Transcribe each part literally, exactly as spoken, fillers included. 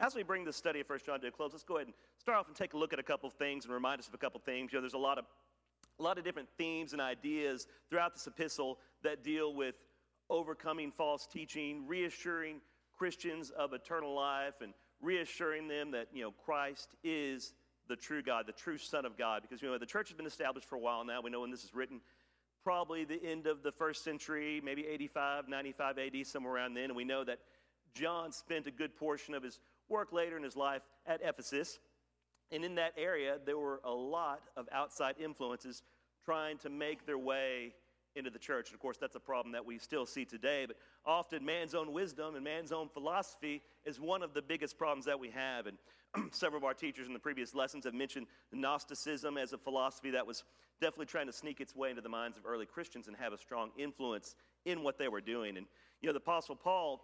as we bring this study of First John to a close, let's go ahead and start off and take a look at a couple of things and remind us of a couple of things. You know, there's a lot of a lot of different themes and ideas throughout this epistle that deal with overcoming false teaching, reassuring Christians of eternal life, and reassuring them that, you know, Christ is the true God, the true Son of God. Because, you know, the church has been established for a while now. We know when this is written, probably the end of the first century, maybe eighty-five, ninety-five A D, somewhere around then. And we know that John spent a good portion of his work later in his life at Ephesus. And in that area, there were a lot of outside influences trying to make their way into the church. And of course, that's a problem that we still see today. But often man's own wisdom and man's own philosophy is one of the biggest problems that we have. And several of our teachers in the previous lessons have mentioned Gnosticism as a philosophy that was definitely trying to sneak its way into the minds of early Christians and have a strong influence in what they were doing. And, you know, the Apostle Paul,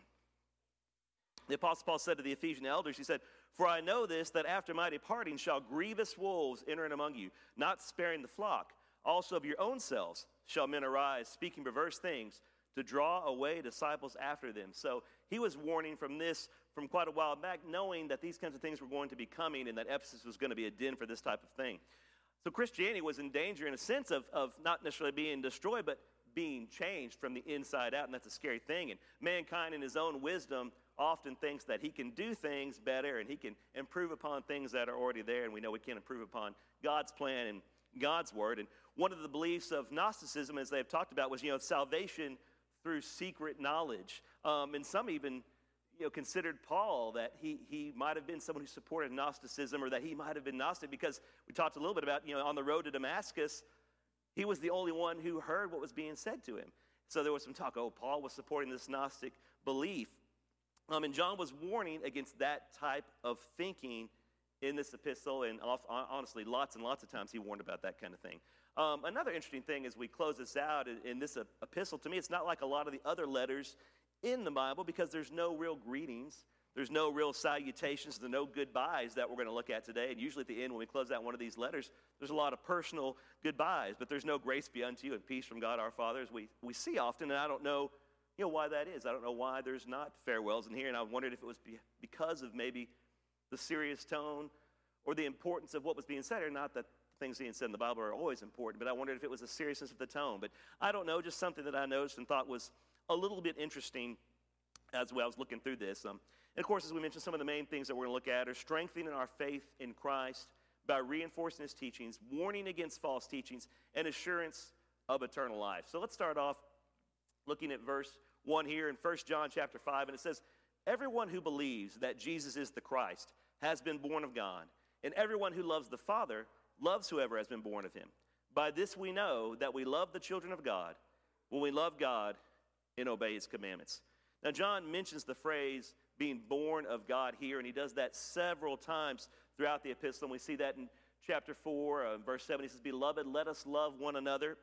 the Apostle Paul said to the Ephesian elders, he said, "For I know this, that after my departing shall grievous wolves enter in among you, not sparing the flock. Also of your own selves shall men arise, speaking perverse things, to draw away disciples after them." So he was warning from this from quite a while back, knowing that these kinds of things were going to be coming and that Ephesus was going to be a den for this type of thing. So Christianity was in danger in a sense of, of not necessarily being destroyed, but being changed from the inside out, and that's a scary thing. And mankind in his own wisdom often thinks that he can do things better and he can improve upon things that are already there, and we know we can't improve upon God's plan and God's word. And one of the beliefs of Gnosticism, as they've talked about, was, you know, salvation through secret knowledge. Um, and some even, you know, considered Paul that he he might have been someone who supported Gnosticism, or that he might have been Gnostic, because we talked a little bit about, you know, on the road to Damascus, he was the only one who heard what was being said to him. So there was some talk, oh, Paul was supporting this Gnostic belief. Um, and John was warning against that type of thinking in this epistle, and honestly, lots and lots of times he warned about that kind of thing. Um, another interesting thing as we close this out in, in this uh, epistle, to me, it's not like a lot of the other letters in the Bible, because there's no real greetings, there's no real salutations, there's no goodbyes that we're going to look at today. And usually at the end, when we close out one of these letters, there's a lot of personal goodbyes, but there's no grace be unto you and peace from God our Father, as we, we see often, and I don't know, you know, why that is. I don't know why there's not farewells in here, and I wondered if it was be, because of maybe the serious tone or the importance of what was being said, or not that things being said in the Bible are always important, but I wondered if it was the seriousness of the tone. But I don't know, just something that I noticed and thought was a little bit interesting as well, I was looking through this. Um, and of course, as we mentioned, some of the main things that we're going to look at are strengthening our faith in Christ by reinforcing his teachings, warning against false teachings, and assurance of eternal life. So let's start off looking at verse one here in First John chapter five, and it says, "Everyone who believes that Jesus is the Christ has been born of God, and everyone who loves the Father loves whoever has been born of him. By this we know that we love the children of God, when we love God and obey his commandments." Now, John mentions the phrase being born of God here, and he does that several times throughout the epistle, and we see that in chapter four, uh, verse seven. He says, "Beloved, let us love one another,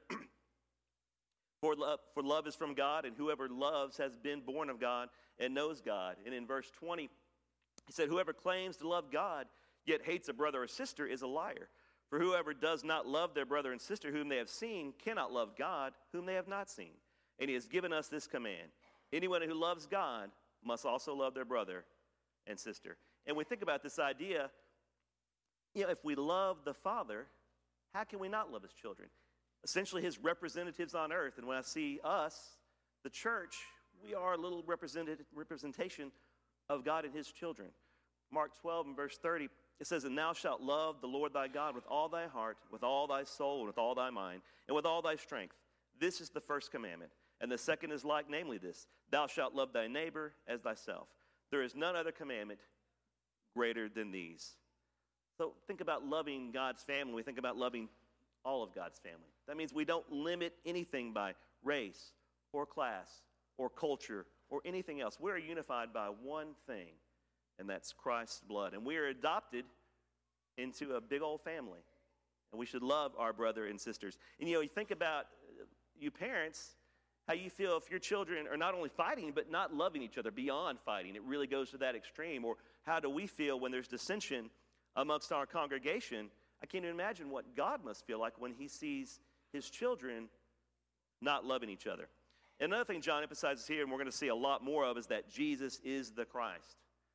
for, love, for love is from God, and whoever loves has been born of God and knows God." And in verse twenty, he said, "Whoever claims to love God, yet hates a brother or sister, is a liar. For whoever does not love their brother and sister whom they have seen cannot love God whom they have not seen. And he has given us this command: anyone who loves God must also love their brother and sister." And we think about this idea, you know, if we love the Father, how can we not love his children? Essentially his representatives on earth. And when I see us, the church, we are a little represented, representation of God and his children. Mark twelve and verse thirty, it says, "And thou shalt love the Lord thy God with all thy heart, with all thy soul, and with all thy mind, and with all thy strength. This is the first commandment. And the second is like, namely this: thou shalt love thy neighbor as thyself. There is none other commandment greater than these." So think about loving God's family. We think about loving all of God's family. That means we don't limit anything by race or class or culture or anything else. We're unified by one thing, and that's Christ's blood. And we are adopted into a big old family. And we should love our brother and sisters. And you know, you think about you parents, how you feel if your children are not only fighting, but not loving each other beyond fighting. It really goes to that extreme. Or how do we feel when there's dissension amongst our congregation? I can't even imagine what God must feel like when he sees his children not loving each other. Another thing John emphasizes here, and we're going to see a lot more of, is that Jesus is the Christ.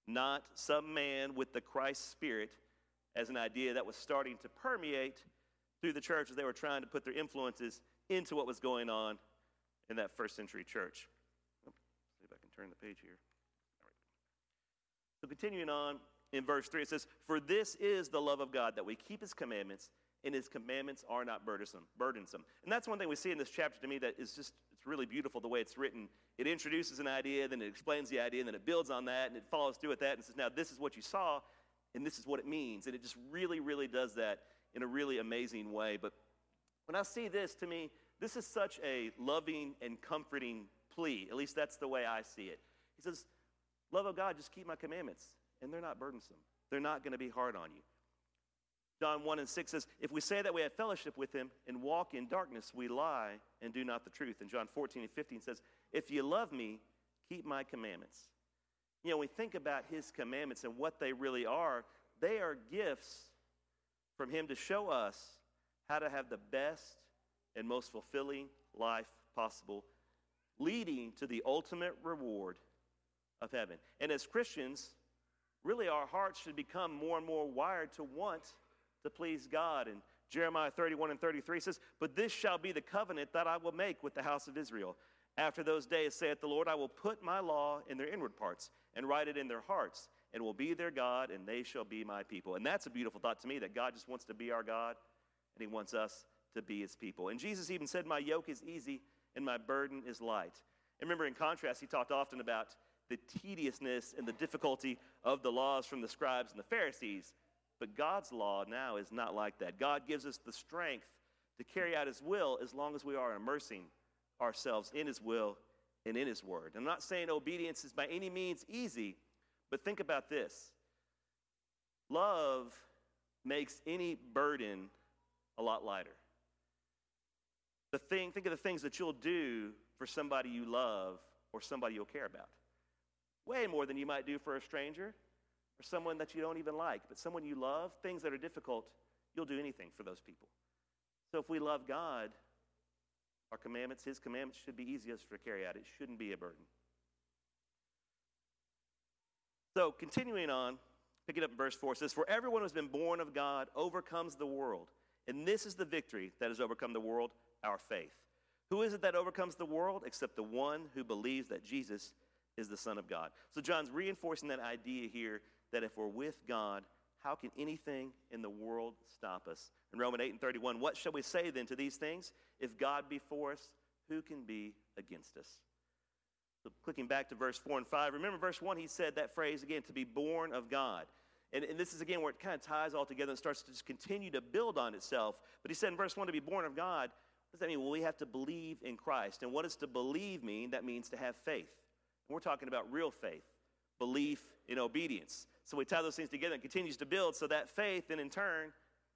not some man with the Christ spirit, as an idea that was starting to permeate through the church as they were trying to put their influences into what was going on in that first century church. Oh, see if I can turn the page here. All right. So continuing on in verse three, it says, "For this is the love of God, that we keep his commandments, and his commandments are not burdensome. burdensome. And that's one thing we see in this chapter to me that is just, it's really beautiful the way it's written. It introduces an idea, then it explains the idea, and then it builds on that, and it follows through with that, and says, now this is what you saw, and this is what it means. And it just really, really does that in a really amazing way. But when I see this, to me, this is such a loving and comforting plea. At least that's the way I see it. He says, love of God, just keep my commandments. And they're not burdensome. They're not going to be hard on you. John one and six says, if we say that we have fellowship with him and walk in darkness, we lie and do not the truth. And John fourteen and fifteen says, if you love me, keep my commandments. You know, when we think about his commandments and what they really are, they are gifts from him to show us how to have the best and most fulfilling life possible, leading to the ultimate reward of heaven. And as Christians, really our hearts should become more and more wired to want to please God. And Jeremiah thirty-one and thirty-three says, but this shall be the covenant that I will make with the house of Israel. After those days, saith the Lord, I will put my law in their inward parts and write it in their hearts, and will be their God, and they shall be my people. And that's a beautiful thought to me, that God just wants to be our God, and he wants us to be his people. And Jesus even said, my yoke is easy and my burden is light. And remember, in contrast, he talked often about the tediousness and the difficulty of the laws from the scribes and the Pharisees. But God's law now is not like that. God gives us the strength to carry out his will as long as we are immersing ourselves in his will and in his word. I'm not saying obedience is by any means easy, but think about this. Love makes any burden a lot lighter. The thing, think of the things that you'll do for somebody you love or somebody you'll care about. Way more than you might do for a stranger or someone that you don't even like. But someone you love, things that are difficult, you'll do anything for those people. So if we love God, our commandments, his commandments should be easiest to carry out. It shouldn't be a burden. So continuing on, picking up in verse four, it says, for everyone who has been born of God overcomes the world. And this is the victory that has overcome the world, our faith. Who is it that overcomes the world except the one who believes that Jesus is the Son of God? So John's reinforcing that idea here that if we're with God, how can anything in the world stop us? In Romans eight and thirty-one, what shall we say then to these things? If God be for us, who can be against us? So clicking back to verse four and five, remember verse one, he said that phrase again, to be born of God. And, and this is again where it kind of ties all together and starts to just continue to build on itself. But he said in verse one, to be born of God, what does that mean? Well, we have to believe in Christ. And what does to believe mean? That means to have faith. And we're talking about real faith, belief in obedience. So we tie those things together and continues to build. So that faith, then in turn,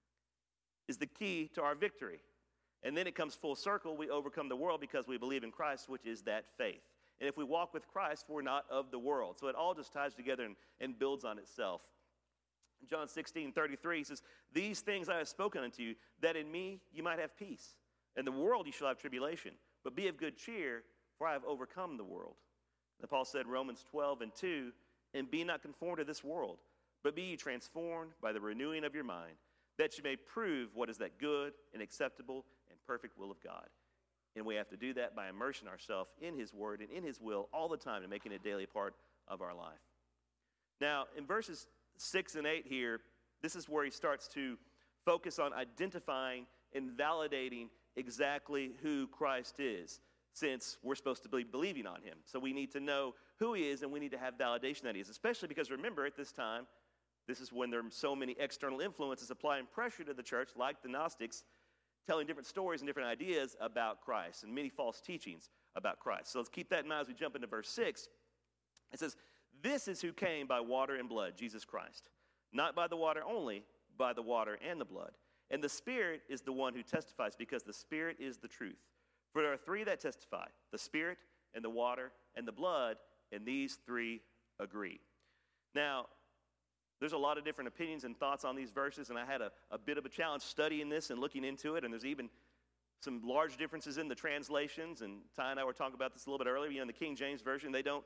is the key to our victory. And then it comes full circle. We overcome the world because we believe in Christ, which is that faith. And if we walk with Christ, we're not of the world. So it all just ties together and, and builds on itself. John sixteen thirty-three says, these things I have spoken unto you, that in me you might have peace. In the world you shall have tribulation, but be of good cheer, for I have overcome the world. And Paul said, Romans twelve and two, and be not conformed to this world, but be ye transformed by the renewing of your mind, that you may prove what is that good and acceptable and perfect will of God. And we have to do that by immersing ourselves in his word and in his will all the time and making it a daily part of our life. Now, in verses six and eight here, this is where he starts to focus on identifying and validating exactly who Christ is, since we're supposed to be believing on him. So we need to know who he is, and we need to have validation that he is, especially because remember at this time, this is when there are so many external influences applying pressure to the church, like the Gnostics, telling different stories and different ideas about Christ and many false teachings about Christ. So let's keep that in mind as we jump into verse six. It says, this is who came by water and blood, Jesus Christ. Not by the water only, by the water and the blood. And the Spirit is the one who testifies, because the Spirit is the truth. For there are three that testify, the Spirit and the water and the blood, and these three agree. Now, there's a lot of different opinions and thoughts on these verses, and I had a, a bit of a challenge studying this and looking into it, and there's even some large differences in the translations, and Ty and I were talking about this a little bit earlier. You know, in the King James Version, they don't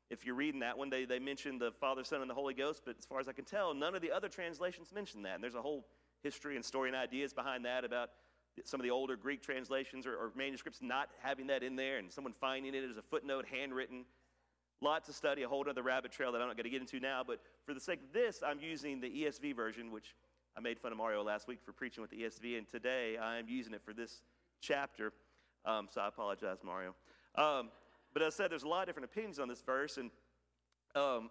if you're reading that one, they, they mention the Father, Son, and the Holy Ghost, but as far as I can tell, none of the other translations mention that. And there's a whole history and story and ideas behind that about some of the older Greek translations or, or manuscripts not having that in there and someone finding it as a footnote, handwritten. Lots of study, a whole other rabbit trail that I'm not going to get into now, but for the sake of this, I'm using the E S V version, which I made fun of Mario last week for preaching with the E S V, and today I'm using it for this chapter, um, so I apologize, Mario. Um, but as I said, there's a lot of different opinions on this verse, and um,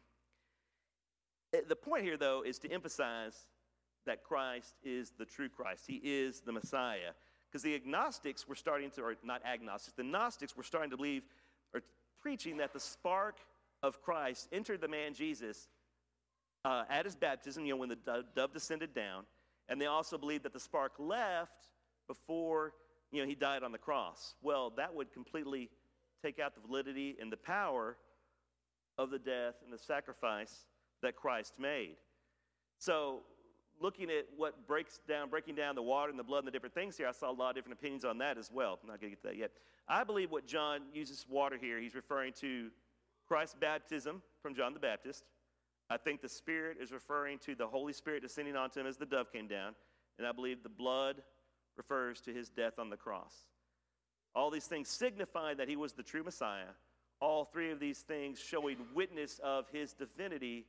the point here, though, is to emphasize that Christ is the true Christ. He is the Messiah. Because the agnostics were starting to, or not agnostics, the Gnostics were starting to believe, or preaching that the spark of Christ entered the man Jesus uh, at his baptism, you know, when the dove, dove descended down. And they also believed that the spark left before, you know, he died on the cross. Well, that would completely take out the validity and the power of the death and the sacrifice that Christ made. So, looking at what breaks down, breaking down the water and the blood and the different things here, I saw a lot of different opinions on that as well. I'm not going to get to that yet. I believe what John uses water here, he's referring to Christ's baptism from John the Baptist. I think the Spirit is referring to the Holy Spirit descending onto him as the dove came down. And I believe the blood refers to his death on the cross. All these things signify that he was the true Messiah. All three of these things showing witness of his divinity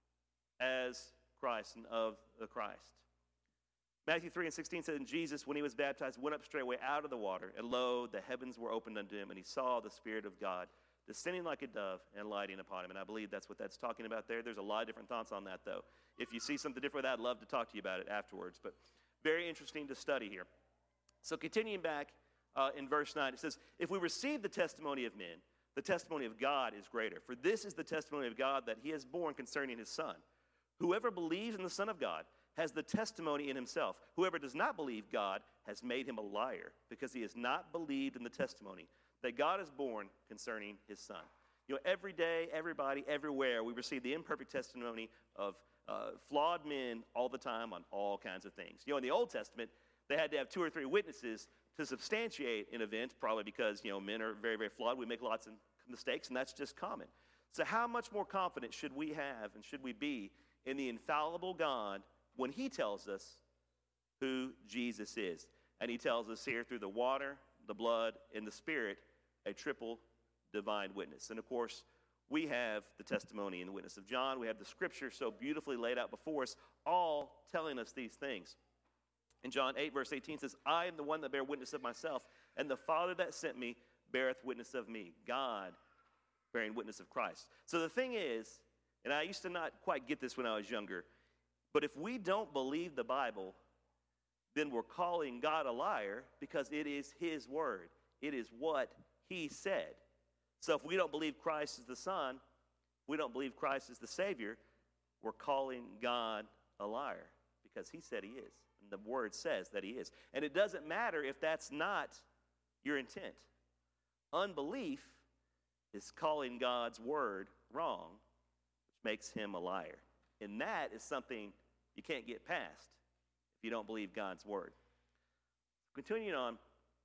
as Christ and of the Christ. Matthew three and sixteen said, and Jesus, when he was baptized, went up straightway out of the water, and lo, the heavens were opened unto him, and he saw the Spirit of God descending like a dove and lighting upon him. And I believe that's what that's talking about there. There's a lot of different thoughts on that, though. If you see something different with that, I'd love to talk to you about it afterwards. But very interesting to study here. So continuing back uh, in verse nine, it says, if we receive the testimony of men, the testimony of God is greater. For this is the testimony of God that he has borne concerning his Son. Whoever believes in the Son of God has the testimony in himself. Whoever does not believe God has made him a liar, because he has not believed in the testimony that God has borne concerning his Son. You know, every day, everybody, everywhere, we receive the imperfect testimony of uh, flawed men all the time on all kinds of things. You know, in the Old Testament, they had to have two or three witnesses to substantiate an event, probably because, you know, men are very, very flawed. We make lots of mistakes, and that's just common. So how much more confident should we have and should we be in the infallible God when he tells us who Jesus is? And he tells us here through the water, the blood, and the Spirit, a triple divine witness. And of course, we have the testimony and the witness of John. We have the scripture so beautifully laid out before us, all telling us these things. In John eight, verse eighteen says, I am the one that bear witness of myself, and the Father that sent me beareth witness of me. God bearing witness of Christ. So the thing is, and I used to not quite get this when I was younger, but if we don't believe the Bible, then we're calling God a liar, because it is his word. It is what he said. So if we don't believe Christ is the Son, we don't believe Christ is the Savior, we're calling God a liar, because he said he is. And the word says that he is. And it doesn't matter if that's not your intent. Unbelief is calling God's word wrong, which makes him a liar. And that is something you can't get past if you don't believe God's word. Continuing on,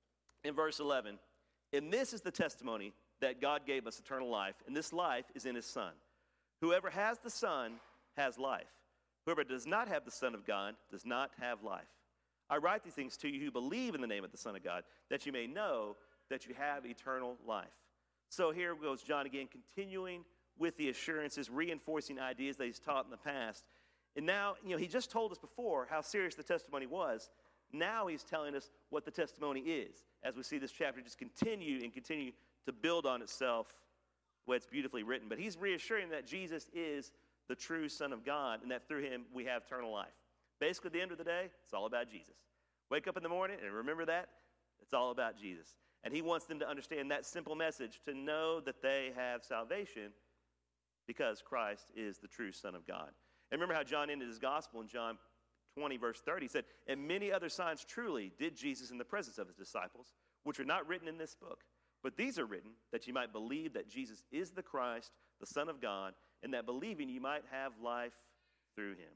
in verse eleven, and this is the testimony that God gave us eternal life, and this life is in his Son. Whoever has the Son has life. Whoever does not have the Son of God does not have life. I write these things to you who believe in the name of the Son of God, that you may know that you have eternal life. So here goes John again, continuing with the assurances, reinforcing ideas that he's taught in the past. And now, you know, he just told us before how serious the testimony was. Now he's telling us what the testimony is, as we see this chapter just continue and continue to build on itself the way it's beautifully written. But he's reassuring that Jesus is the true Son of God, and that through him we have eternal life. Basically, at the end of the day, it's all about Jesus. Wake up in the morning and remember that. It's all about Jesus. And he wants them to understand that simple message, to know that they have salvation because Christ is the true Son of God. And remember how John ended his gospel in John twenty, verse thirty. He said, and many other signs truly did Jesus in the presence of his disciples, which are not written in this book. But these are written that you might believe that Jesus is the Christ, the Son of God, and that believing you might have life through him.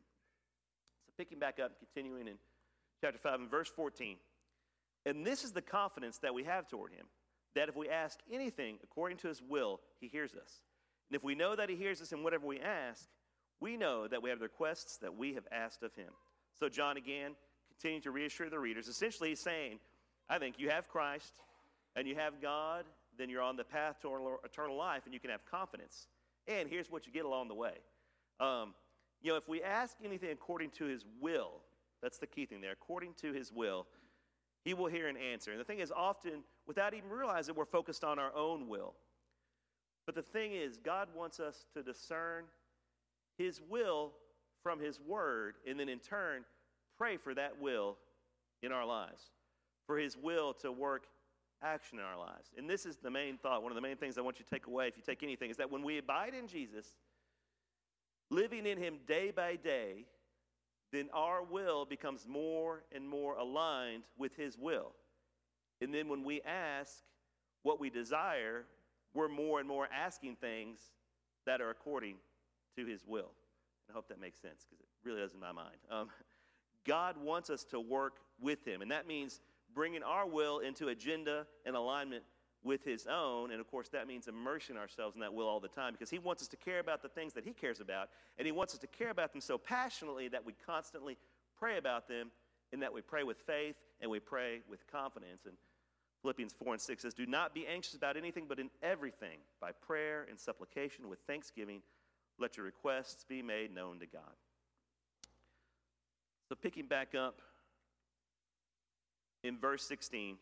So picking back up and continuing in chapter five and verse fourteen. And this is the confidence that we have toward him, that if we ask anything according to his will, he hears us. And if we know that he hears us in whatever we ask, we know that we have the requests that we have asked of him. So John, again, continuing to reassure the readers, essentially he's saying, I think you have Christ and you have God, then you're on the path to eternal life and you can have confidence. And here's what you get along the way. Um, you know, if we ask anything according to his will, that's the key thing there, according to his will, he will hear and answer. And the thing is, often, without even realizing, we're focused on our own will. But the thing is, God wants us to discern his will from his word, and then in turn, pray for that will in our lives, for his will to work action in our lives. And this is the main thought, one of the main things I want you to take away, if you take anything, is that when we abide in Jesus, living in him day by day, then our will becomes more and more aligned with his will. And then when we ask what we desire, we're more and more asking things that are according to his will. And I hope that makes sense, because it really does in my mind. Um, God wants us to work with him, and that means bringing our will into agenda and alignment with his own, and of course that means immersing ourselves in that will all the time, because he wants us to care about the things that he cares about, and he wants us to care about them so passionately that we constantly pray about them, and that we pray with faith and we pray with confidence. And Philippians four and six says, do not be anxious about anything, but in everything, by prayer and supplication with thanksgiving, let your requests be made known to God. So picking back up in verse sixteen,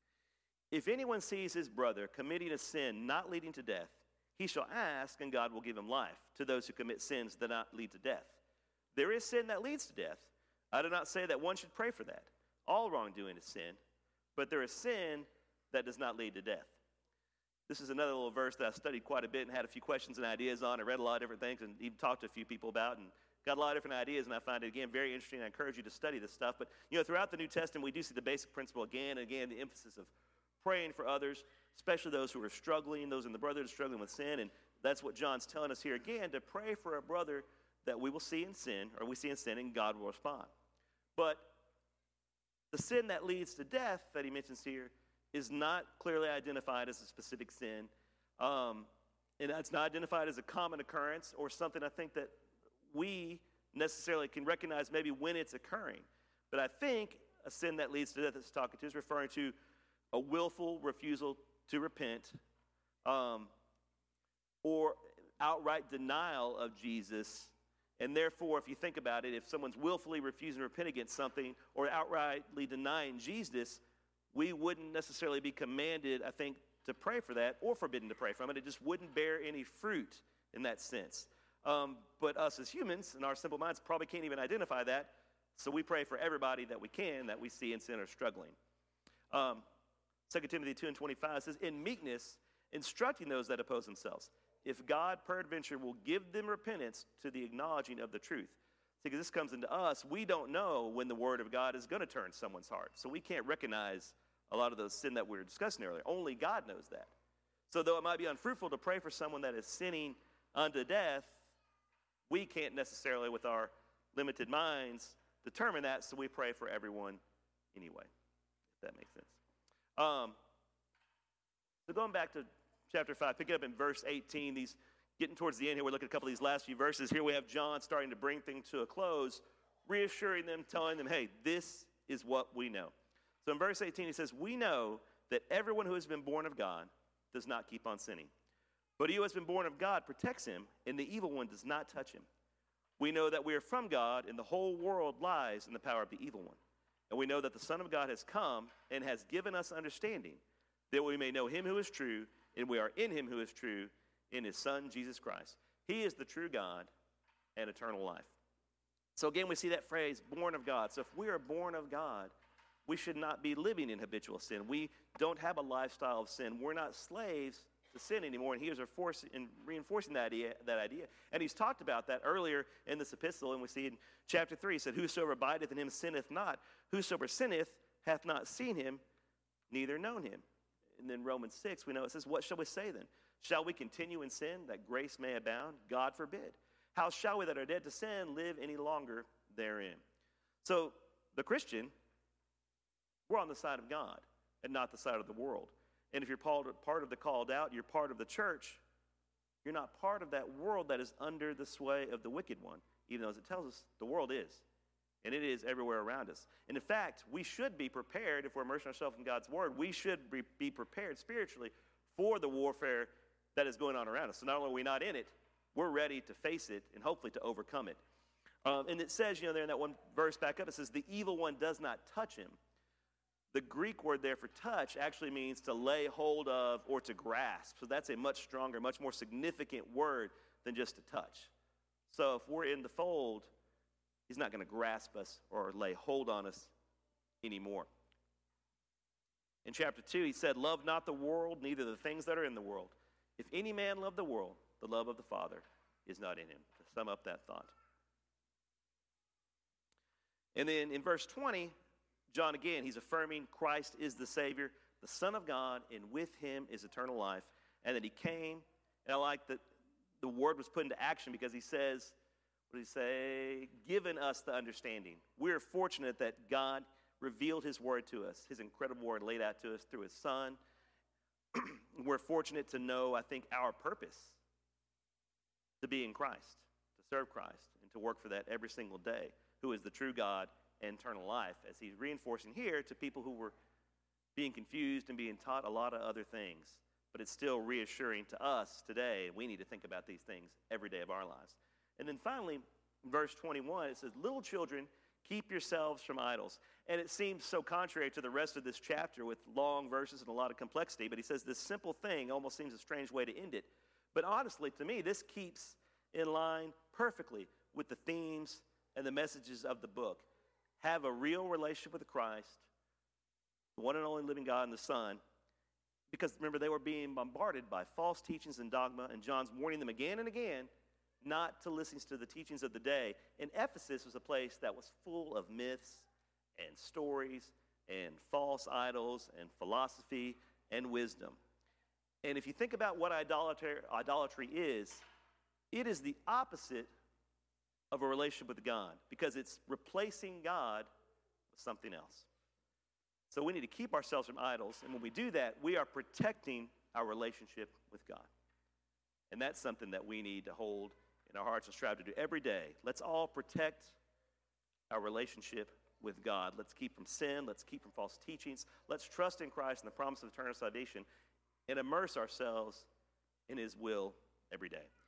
if anyone sees his brother committing a sin not leading to death, he shall ask, and God will give him life to those who commit sins that not lead to death. There is sin that leads to death. I do not say that one should pray for that. All wrongdoing is sin, but there is sin that does not lead to death. This is another little verse that I studied quite a bit and had a few questions and ideas on. I read a lot of different things and even talked to a few people about and got a lot of different ideas, and I find it, again, very interesting. I encourage you to study this stuff. But, you know, throughout the New Testament, we do see the basic principle again and again, the emphasis of praying for others, especially those who are struggling, those in the brotherhood struggling with sin. And that's what John's telling us here again, to pray for a brother that we will see in sin, or we see in sin, and God will respond. But the sin that leads to death that he mentions here is not clearly identified as a specific sin. Um, and it's not identified as a common occurrence or something I think that we necessarily can recognize maybe when it's occurring. But I think a sin that leads to death that's talking to is referring to a willful refusal to repent, um, or outright denial of Jesus. And therefore, if you think about it, if someone's willfully refusing to repent against something or outrightly denying Jesus, we wouldn't necessarily be commanded, I think, to pray for that or forbidden to pray from it. It just wouldn't bear any fruit in that sense. Um, but us as humans, in our simple minds, probably can't even identify that. So we pray for everybody that we can that we see in sin or struggling. Um, Second Timothy two and twenty-five says, in meekness, instructing those that oppose themselves, if God peradventure will give them repentance to the acknowledging of the truth. Because this comes into us, we don't know when the word of God is going to turn someone's heart. So we can't recognize a lot of those sin that we were discussing earlier. Only God knows that. So though it might be unfruitful to pray for someone that is sinning unto death, we can't necessarily, with our limited minds, determine that, so we pray for everyone anyway, if that makes sense. Um, so going back to chapter five, pick it up in verse eighteen, these getting towards the end here, we're looking at a couple of these last few verses. Here we have John starting to bring things to a close, reassuring them, telling them, hey, this is what we know. So in verse eighteen, he says, we know that everyone who has been born of God does not keep on sinning. But he who has been born of God protects him, and the evil one does not touch him. We know that we are from God, and the whole world lies in the power of the evil one. And we know that the Son of God has come and has given us understanding, that we may know him who is true, and we are in him who is true, in his Son, Jesus Christ. He is the true God and eternal life. So again, we see that phrase, born of God. So if we are born of God, we should not be living in habitual sin. We don't have a lifestyle of sin. We're not slaves to sin anymore, and he is reinforcing that idea, that idea. And he's talked about that earlier in this epistle, and we see in chapter three, he said, whosoever abideth in him sinneth not. Whosoever sinneth hath not seen him, neither known him. And then Romans six, we know it says, what shall we say then? Shall we continue in sin that grace may abound? God forbid. How shall we that are dead to sin live any longer therein? So the Christian, we're on the side of God and not the side of the world. And if you're part of the called out, you're part of the church, You're not part of that world that is under the sway of the wicked one, even though, as it tells us, the world is. And it is everywhere around us. And in fact, we should be prepared, if we're immersing ourselves in God's word, we should be prepared spiritually for the warfare that is going on around us. So not only are we not in it, we're ready to face it and hopefully to overcome it. Um, and it says, you know, there in that one verse back up, it says, the evil one does not touch him. The Greek word there for touch actually means to lay hold of or to grasp. So that's a much stronger, much more significant word than just to touch. So if we're in the fold, he's not going to grasp us or lay hold on us anymore. In chapter two, he said, love not the world, neither the things that are in the world. If any man love the world, the love of the Father is not in him. To sum up that thought. And then in verse twenty, John again, he's affirming Christ is the Savior, the Son of God, and with him is eternal life. And that he came, and I like that the word was put into action because he says, what did he say? Given us the understanding. We're fortunate that God revealed his word to us, his incredible word laid out to us through his Son. We're fortunate to know, I think, our purpose to be in Christ, to serve Christ, and to work for that every single day, who is the true God and eternal life, as he's reinforcing here to people who were being confused and being taught a lot of other things. But it's still reassuring to us today, and we need to think about these things every day of our lives. And then finally, in verse twenty-one, it says, little children, keep yourselves from idols. And it seems so contrary to the rest of this chapter with long verses and a lot of complexity, but he says this simple thing almost seems a strange way to end it. But honestly, to me, this keeps in line perfectly with the themes and the messages of the book. Have a real relationship with Christ, the one and only living God and the Son, because remember, they were being bombarded by false teachings and dogma, and John's warning them again and again not to listen to the teachings of the day. And Ephesus was a place that was full of myths and stories and false idols and philosophy and wisdom. And if you think about what idolatry, idolatry is, it is the opposite of a relationship with God, because it's replacing God with something else. So we need to keep ourselves from idols, and when we do that, we are protecting our relationship with God. And that's something that we need to hold in our hearts and strive to do every day. Let's all protect our relationship with God. Let's keep from sin. Let's keep from false teachings. Let's trust in Christ and the promise of eternal salvation and immerse ourselves in his will every day.